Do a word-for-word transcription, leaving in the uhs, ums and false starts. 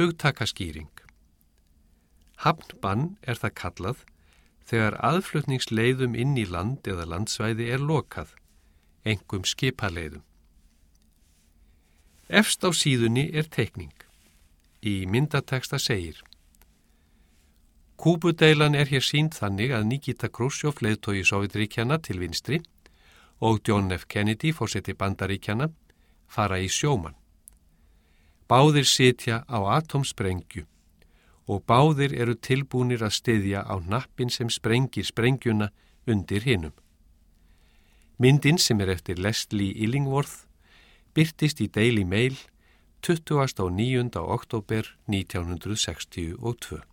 Hugtakaskýring. Hafnbann er það kallað þegar aðflutningsleiðum inn í land eða landsvæði er lokað, einkum skipaleiðum. Efst á síðunni er teikning. Í myndateksta segir: Kúbudeilan er hér sýnd þannig að Nikita Khrushchev, leiðtogi Sovétríkjanna, til vinstri og John F. Kennedy, forseti Bandaríkjanna, fara í sjómann. Báðir sitja á atómsprengju og báðir eru tilbúnir að styðja á hnappinn sem sprengir sprengjuna undir hinum. Myndin, sem er eftir Leslie Illingworth, birtist í Daily Mail tuttugasta og níunda október nítján hundruð sextíu og tvö.